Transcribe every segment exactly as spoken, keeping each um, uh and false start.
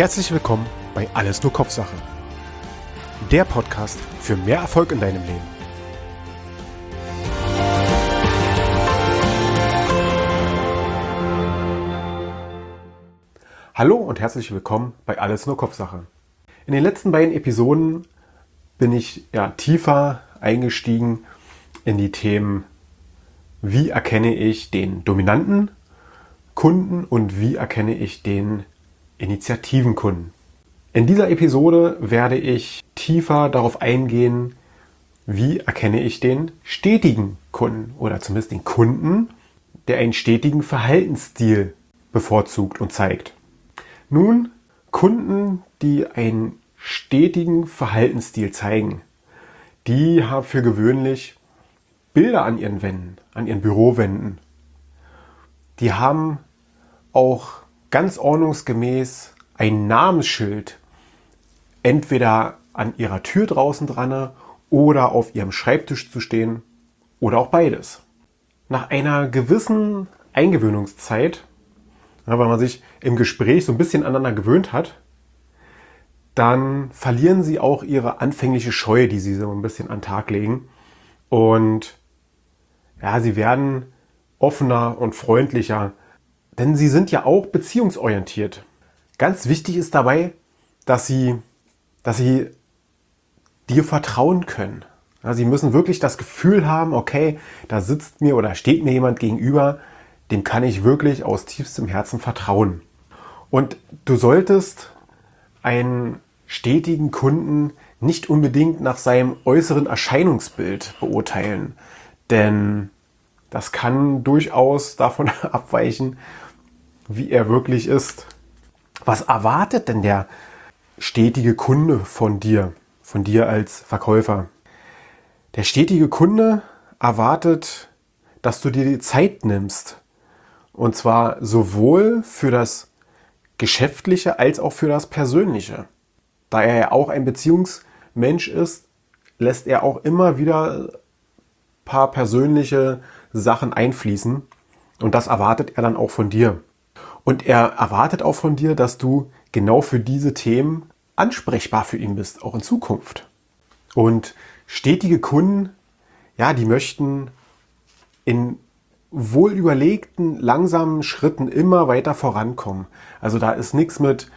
Herzlich willkommen bei Alles nur Kopfsache. Der Podcast für mehr Erfolg in deinem Leben. Hallo und herzlich willkommen bei Alles nur Kopfsache. In den letzten beiden Episoden bin ich ja tiefer eingestiegen in die Themen, wie erkenne ich den dominanten Kunden und wie erkenne ich den Initiativenkunden. In dieser Episode werde ich tiefer darauf eingehen, wie erkenne ich den stetigen Kunden oder zumindest den Kunden, der einen stetigen Verhaltensstil bevorzugt und zeigt. Nun, Kunden, die einen stetigen Verhaltensstil zeigen, die haben für gewöhnlich Bilder an ihren Wänden, an ihren Bürowänden. Die haben auch ganz ordnungsgemäß ein Namensschild entweder an ihrer Tür draußen dran oder auf ihrem Schreibtisch zu stehen oder auch beides. Nach einer gewissen Eingewöhnungszeit, ja, weil man sich im Gespräch so ein bisschen aneinander gewöhnt hat, dann verlieren sie auch ihre anfängliche Scheu, die sie so ein bisschen an den Tag legen. Und ja, sie werden offener und freundlicher, denn sie sind ja auch beziehungsorientiert. Ganz wichtig ist dabei, dass sie, dass sie dir vertrauen können. Ja, sie müssen wirklich das Gefühl haben, okay, da sitzt mir oder steht mir jemand gegenüber, dem kann ich wirklich aus tiefstem Herzen vertrauen. Und du solltest einen stetigen Kunden nicht unbedingt nach seinem äußeren Erscheinungsbild beurteilen, denn das kann durchaus davon abweichen, wie er wirklich ist. Was erwartet denn der stetige Kunde von dir, von dir als Verkäufer? Der stetige Kunde erwartet, dass du dir die Zeit nimmst. Und zwar sowohl für das Geschäftliche als auch für das Persönliche. Da er ja auch ein Beziehungsmensch ist, lässt er auch immer wieder ein paar persönliche Sachen einfließen. Und das erwartet er dann auch von dir. Und er erwartet auch von dir, dass du genau für diese Themen ansprechbar für ihn bist, auch in Zukunft. Und stetige Kunden, ja, die möchten in wohlüberlegten, langsamen Schritten immer weiter vorankommen. Also da ist nichts mit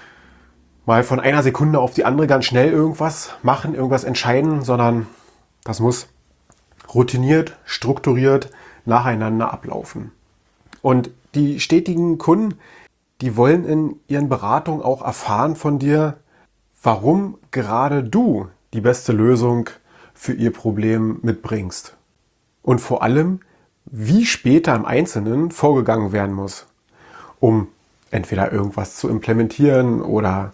mal von einer Sekunde auf die andere ganz schnell irgendwas machen, irgendwas entscheiden, sondern das muss routiniert, strukturiert nacheinander ablaufen. Und die stetigen Kunden, die wollen in ihren Beratungen auch erfahren von dir, warum gerade du die beste Lösung für ihr Problem mitbringst. Und vor allem, wie später im Einzelnen vorgegangen werden muss, um entweder irgendwas zu implementieren oder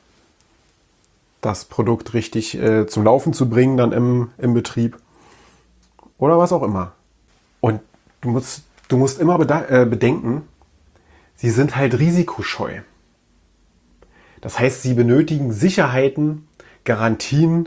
das Produkt richtig äh, zum Laufen zu bringen dann im, im Betrieb oder was auch immer. Und du musst, du musst immer beda- äh, bedenken, sie sind halt risikoscheu. Das heißt, sie benötigen Sicherheiten, Garantien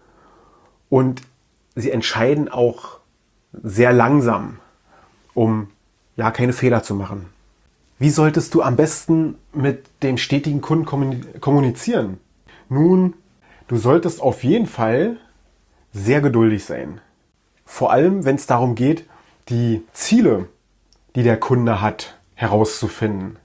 und sie entscheiden auch sehr langsam, um ja keine Fehler zu machen. Wie solltest du am besten mit dem stetigen Kunden kommunizieren? Nun, du solltest auf jeden Fall sehr geduldig sein. Vor allem, wenn es darum geht, die Ziele, die der Kunde hat, herauszufinden.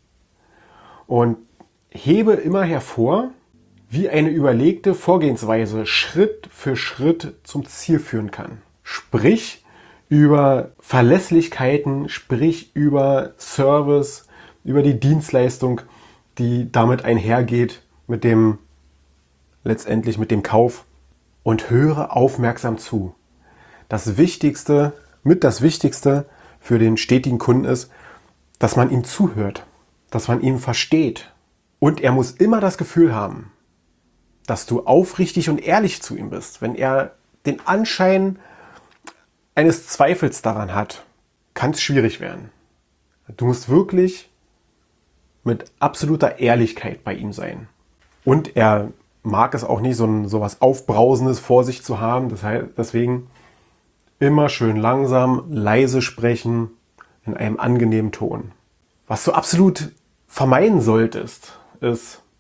Und hebe immer hervor, wie eine überlegte Vorgehensweise Schritt für Schritt zum Ziel führen kann. Sprich über Verlässlichkeiten, sprich über Service, über die Dienstleistung, die damit einhergeht, mit dem letztendlich mit dem Kauf, und höre aufmerksam zu. Das Wichtigste, mit das Wichtigste für den stetigen Kunden ist, dass man ihm zuhört, dass man ihn versteht. Und er muss immer das Gefühl haben, dass du aufrichtig und ehrlich zu ihm bist. Wenn er den Anschein eines Zweifels daran hat, kann es schwierig werden. Du musst wirklich mit absoluter Ehrlichkeit bei ihm sein. Und er mag es auch nicht, so ein sowas Aufbrausendes vor sich zu haben. Das heißt, deswegen immer schön langsam, leise sprechen, in einem angenehmen Ton. Was du absolut vermeiden solltest, ist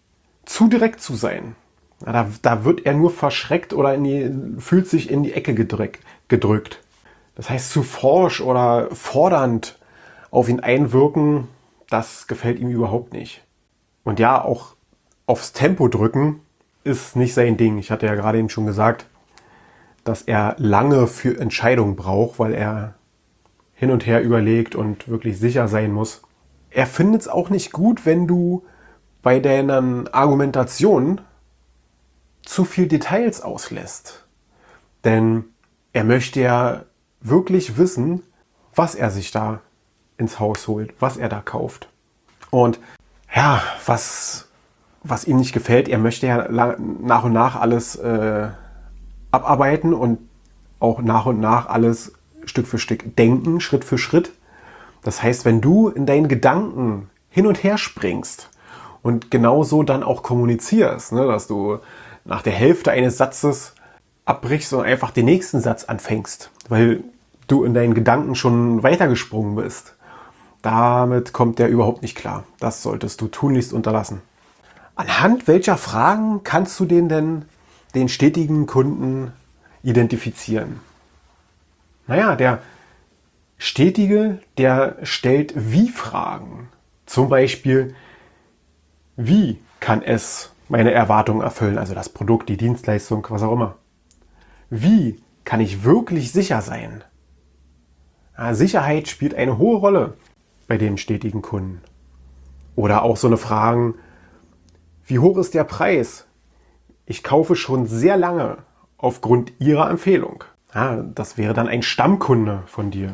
zu direkt zu sein. Ja, da, da wird er nur verschreckt oder in die, fühlt sich in die Ecke gedrückt, gedrückt. Das heißt, zu forsch oder fordernd auf ihn einwirken, das gefällt ihm überhaupt nicht. Und ja, auch aufs Tempo drücken ist nicht sein Ding. Ich hatte ja gerade eben schon gesagt, dass er lange für Entscheidungen braucht, weil er hin und her überlegt und wirklich sicher sein muss. Er findet es auch nicht gut, wenn du bei deinen Argumentationen zu viel Details auslässt. Denn er möchte ja wirklich wissen, was er sich da ins Haus holt, was er da kauft. Und ja, was, was ihm nicht gefällt, er möchte ja nach und nach alles äh, abarbeiten und auch nach und nach alles Stück für Stück denken, Schritt für Schritt. Das heißt, wenn du in deinen Gedanken hin und her springst und genauso dann auch kommunizierst, ne, dass du nach der Hälfte eines Satzes abbrichst und einfach den nächsten Satz anfängst, weil du in deinen Gedanken schon weitergesprungen bist. Damit kommt der überhaupt nicht klar. Das solltest du tunlichst unterlassen. Anhand welcher Fragen kannst du den denn, den stetigen Kunden identifizieren? Naja, der Stetige, der stellt Wie-Fragen. Zum Beispiel, wie kann es meine Erwartungen erfüllen? Also das Produkt, die Dienstleistung, was auch immer. Wie kann ich wirklich sicher sein? Ja, Sicherheit spielt eine hohe Rolle bei den stetigen Kunden. Oder auch so eine Frage, wie hoch ist der Preis? Ich kaufe schon sehr lange aufgrund Ihrer Empfehlung. Ja, das wäre dann ein Stammkunde von dir.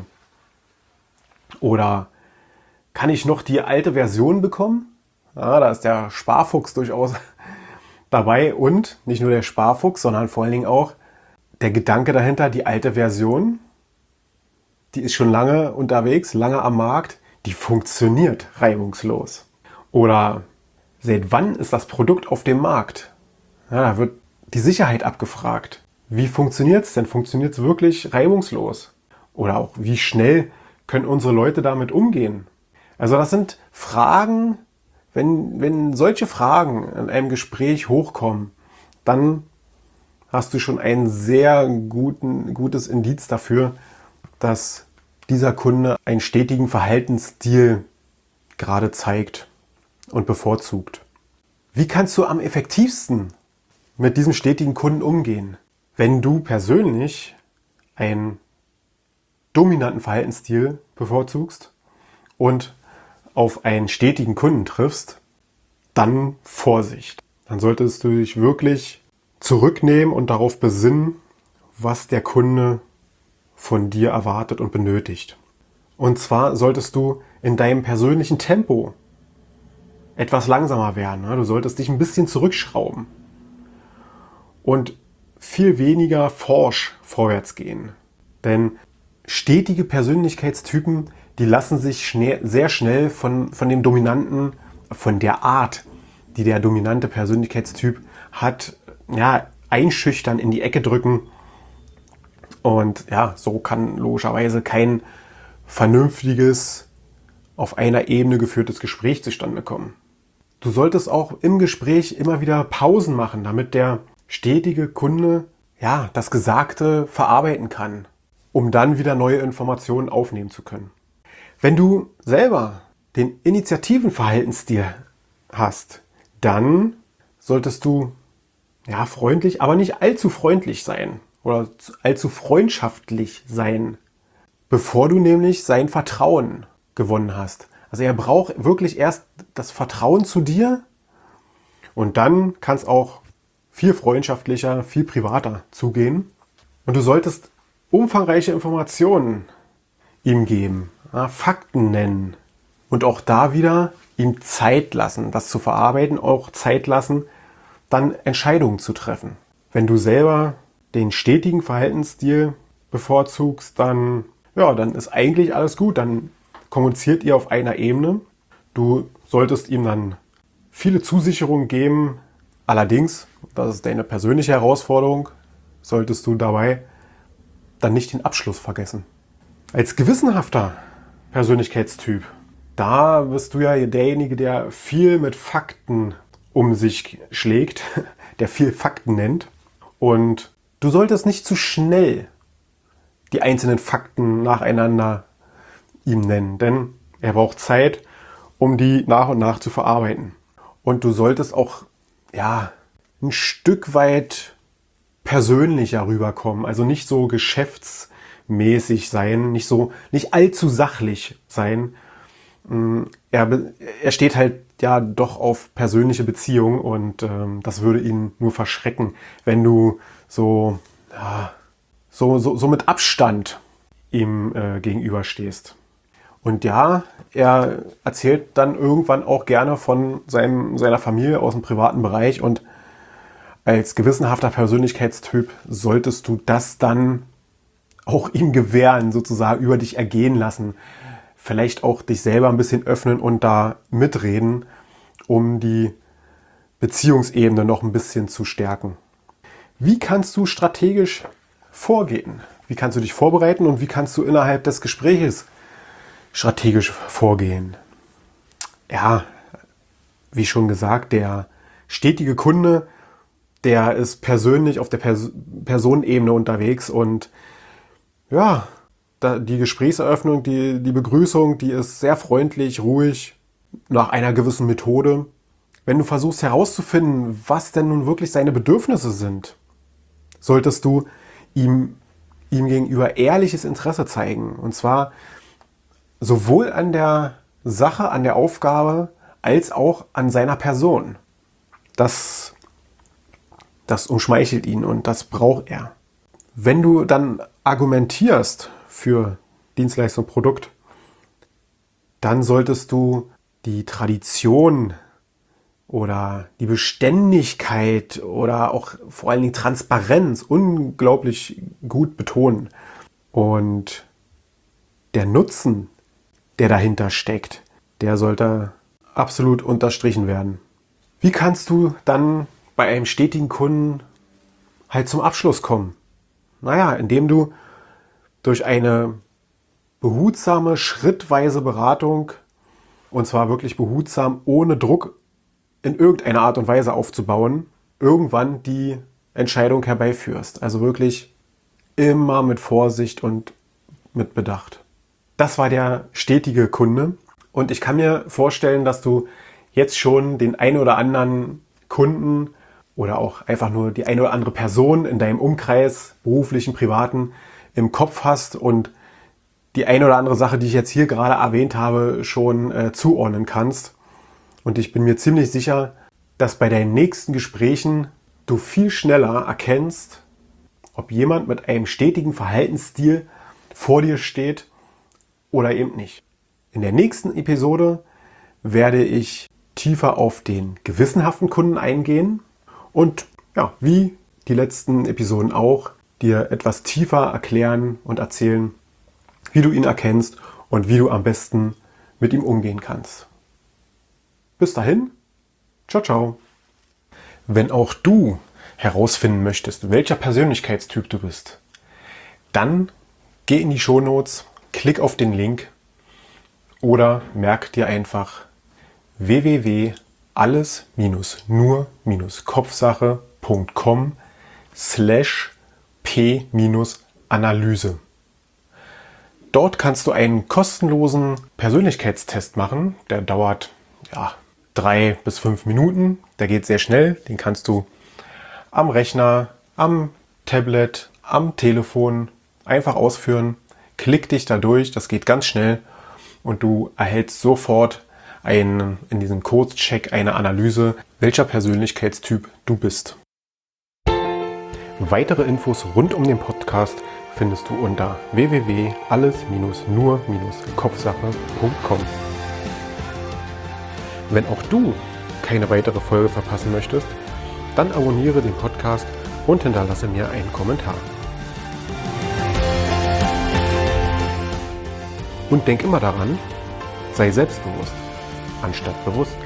Oder kann ich noch die alte Version bekommen? Ja, da ist der Sparfuchs durchaus dabei. Und nicht nur der Sparfuchs, sondern vor allen Dingen auch der Gedanke dahinter, die alte Version, die ist schon lange unterwegs, lange am Markt, die funktioniert reibungslos. Oder seit wann ist das Produkt auf dem Markt? Ja, da wird die Sicherheit abgefragt. Wie funktioniert es denn? Funktioniert es wirklich reibungslos? Oder auch, wie schnell können unsere Leute damit umgehen? Also das sind Fragen, wenn, wenn solche Fragen in einem Gespräch hochkommen, dann hast du schon ein sehr guten, gutes Indiz dafür, dass dieser Kunde einen stetigen Verhaltensstil gerade zeigt und bevorzugt. Wie kannst du am effektivsten mit diesem stetigen Kunden umgehen? Wenn du persönlich einen dominanten Verhaltensstil bevorzugst und auf einen stetigen Kunden triffst, dann Vorsicht. Dann solltest du dich wirklich zurücknehmen und darauf besinnen, was der Kunde von dir erwartet und benötigt. Und zwar solltest du in deinem persönlichen Tempo etwas langsamer werden. Du solltest dich ein bisschen zurückschrauben und viel weniger forsch vorwärts gehen. Denn stetige Persönlichkeitstypen, die lassen sich schnell, sehr schnell von, von dem Dominanten, von der Art, die der dominante Persönlichkeitstyp hat, ja, einschüchtern, in die Ecke drücken. Und ja, so kann logischerweise kein vernünftiges, auf einer Ebene geführtes Gespräch zustande kommen. Du solltest auch im Gespräch immer wieder Pausen machen, damit der stetige Kunde ja das Gesagte verarbeiten kann, um dann wieder neue Informationen aufnehmen zu können. Wenn du selber den Initiativenverhaltensstil hast, dann solltest du ja freundlich, aber nicht allzu freundlich sein oder allzu freundschaftlich sein, bevor du nämlich sein Vertrauen gewonnen hast. Also er braucht wirklich erst das Vertrauen zu dir und dann kann es auch viel freundschaftlicher, viel privater zugehen. Und du solltest umfangreiche Informationen ihm geben, ja, Fakten nennen und auch da wieder ihm Zeit lassen, das zu verarbeiten, auch Zeit lassen, dann Entscheidungen zu treffen. Wenn du selber den stetigen Verhaltensstil bevorzugst, dann, ja, dann ist eigentlich alles gut. Dann kommuniziert ihr auf einer Ebene. Du solltest ihm dann viele Zusicherungen geben. Allerdings, das ist deine persönliche Herausforderung, solltest du dabei dann nicht den Abschluss vergessen. Als gewissenhafter Persönlichkeitstyp, da bist du ja derjenige, der viel mit Fakten um sich schlägt, der viel Fakten nennt. Und du solltest nicht zu schnell die einzelnen Fakten nacheinander ihm nennen, denn er braucht Zeit, um die nach und nach zu verarbeiten. Und du solltest auch, ja, ein Stück weit persönlicher rüberkommen, also nicht so geschäftsmäßig sein, nicht so, nicht allzu sachlich sein. Er, er steht halt ja doch auf persönliche Beziehungen und ähm, das würde ihn nur verschrecken, wenn du so, ja, so, so, so mit Abstand ihm äh, gegenüberstehst. Und ja, er erzählt dann irgendwann auch gerne von seinem, seiner Familie aus dem privaten Bereich und als gewissenhafter Persönlichkeitstyp solltest du das dann auch ihm gewähren, sozusagen über dich ergehen lassen. Vielleicht auch dich selber ein bisschen öffnen und da mitreden, um die Beziehungsebene noch ein bisschen zu stärken. Wie kannst du strategisch vorgehen? Wie kannst du dich vorbereiten und wie kannst du innerhalb des Gespräches strategisch vorgehen? Ja, wie schon gesagt, der stetige Kunde, der ist persönlich auf der Pers- Personenebene unterwegs und ja, da, die Gesprächseröffnung, die, die Begrüßung, die ist sehr freundlich, ruhig, nach einer gewissen Methode. Wenn du versuchst herauszufinden, was denn nun wirklich seine Bedürfnisse sind, solltest du ihm, ihm gegenüber ehrliches Interesse zeigen. Und zwar sowohl an der Sache, an der Aufgabe, als auch an seiner Person. Das Das umschmeichelt ihn und das braucht er. Wenn du dann argumentierst für Dienstleistung, Produkt, dann solltest du die Tradition oder die Beständigkeit oder auch vor allen Dingen Transparenz unglaublich gut betonen. Und der Nutzen, der dahinter steckt, der sollte absolut unterstrichen werden. Wie kannst du dann bei einem stetigen Kunden halt zum Abschluss kommen? Naja, indem du durch eine behutsame, schrittweise Beratung, und zwar wirklich behutsam, ohne Druck in irgendeiner Art und Weise aufzubauen, irgendwann die Entscheidung herbeiführst. Also wirklich immer mit Vorsicht und mit Bedacht. Das war der stetige Kunde. Und ich kann mir vorstellen, dass du jetzt schon den einen oder anderen Kunden oder auch einfach nur die eine oder andere Person in deinem Umkreis, beruflichen, privaten, im Kopf hast und die eine oder andere Sache, die ich jetzt hier gerade erwähnt habe, schon äh, zuordnen kannst. Und ich bin mir ziemlich sicher, dass bei deinen nächsten Gesprächen du viel schneller erkennst, ob jemand mit einem stetigen Verhaltensstil vor dir steht oder eben nicht. In der nächsten Episode werde ich tiefer auf den gewissenhaften Kunden eingehen und ja, wie die letzten Episoden auch, dir etwas tiefer erklären und erzählen, wie du ihn erkennst und wie du am besten mit ihm umgehen kannst. Bis dahin, ciao, ciao. Wenn auch du herausfinden möchtest, welcher Persönlichkeitstyp du bist, dann geh in die Shownotes, klick auf den Link oder merk dir einfach w w w punkt alles nur kopfsache punkt com slash p Analyse. Dort kannst du einen kostenlosen Persönlichkeitstest machen. Der dauert ja, drei bis fünf Minuten. Der geht sehr schnell. Den kannst du am Rechner, am Tablet, am Telefon einfach ausführen. Klick dich da durch. Das geht ganz schnell. Und du erhältst sofort ein, in diesem Kurzcheck eine Analyse, welcher Persönlichkeitstyp du bist. Weitere Infos rund um den Podcast findest du unter w w w punkt alles nur kopfsache punkt com. Wenn auch du keine weitere Folge verpassen möchtest, dann abonniere den Podcast und hinterlasse mir einen Kommentar. Und denk immer daran, sei selbstbewusst anstatt bewusst.